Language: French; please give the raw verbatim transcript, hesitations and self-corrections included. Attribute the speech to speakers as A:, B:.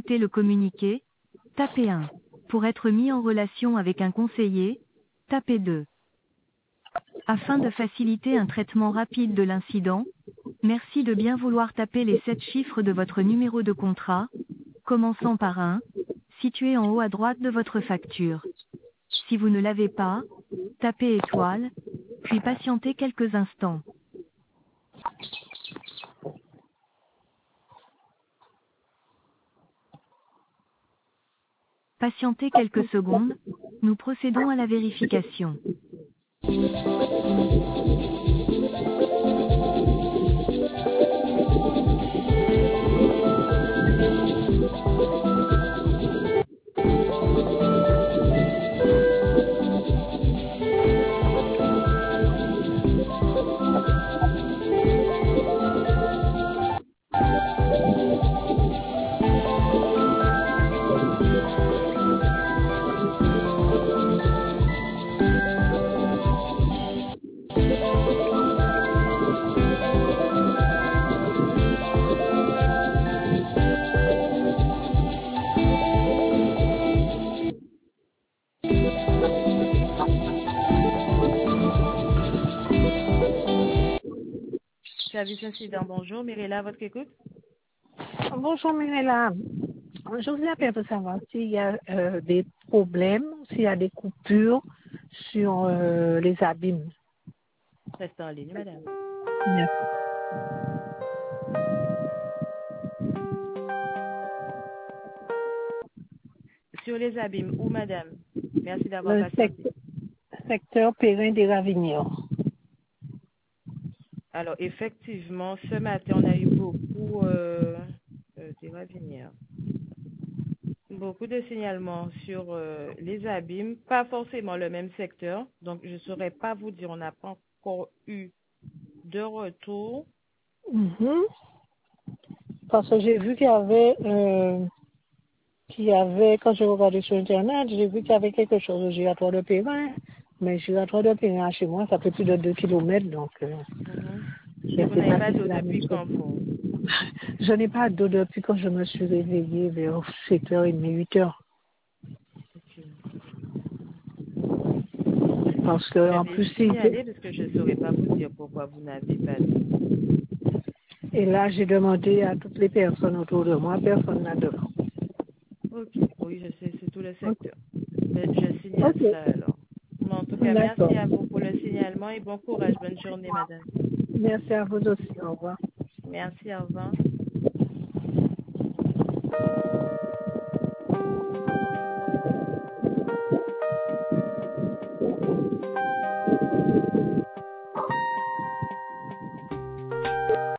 A: écouter le communiqué, tapez un. Pour être mis en relation avec un conseiller, tapez deux. Afin de faciliter un traitement rapide de l'incident, merci de bien vouloir taper les sept chiffres de votre numéro de contrat, commençant par un, situé en haut à droite de votre facture. Si vous ne l'avez pas, tapez étoile, puis patientez quelques instants. Patientez quelques secondes, nous procédons à la vérification. Service incident, bonjour. Mirella, votre écoute.
B: Bonjour Mirella. Je vous appelle pour savoir s'il y a euh, des problèmes, s'il y a des coupures sur euh, les abîmes.
A: Restez en ligne, madame.
B: Merci.
A: Sur les abîmes, où, madame? Merci d'avoir
B: Le
A: patienté.
B: secteur, secteur Perrin des Ravignords.
A: Alors, effectivement, ce matin, on a eu beaucoup euh, euh, des ravinières. Beaucoup de signalements sur euh, les abîmes, pas forcément le même secteur. Donc, je ne saurais pas vous dire, on n'a pas encore eu de retour.
B: Mhm. Parce que j'ai vu qu'il y avait, euh, qu'il y avait, quand je regardais sur Internet, j'ai vu qu'il y avait quelque chose au giratoire de Perrin. Mais le giratoire de Perrin, chez moi, ça fait plus de deux kilomètres, donc euh,
A: Mhm.
B: je
A: Et
B: ne
A: vous
B: sais
A: n'avez
B: pas
A: pas
B: si
A: d'eau
B: c'est la même
A: depuis
B: chose.
A: quand vous?
B: Je n'ai pas d'eau depuis quand je me suis réveillée vers sept heures trente, huit heures.
A: Ok.
B: Parce que,
A: Vous
B: en
A: l'avez
B: plus, si,
A: signalé parce que je ne saurais pas vous dire pourquoi vous n'avez pas d'eau.
B: et là, j'ai demandé à toutes les personnes autour de moi, personne n'a de l'eau.
A: Ok, oui, je sais, c'est tout le
B: Ok.
A: secteur. Je, je signale
B: Ok.
A: ça alors. Bon, en tout cas, merci
B: D'accord.
A: à vous pour le signalement et bon courage. Bonne journée, madame.
B: Merci à vous aussi. Au revoir.
A: Merci, au revoir.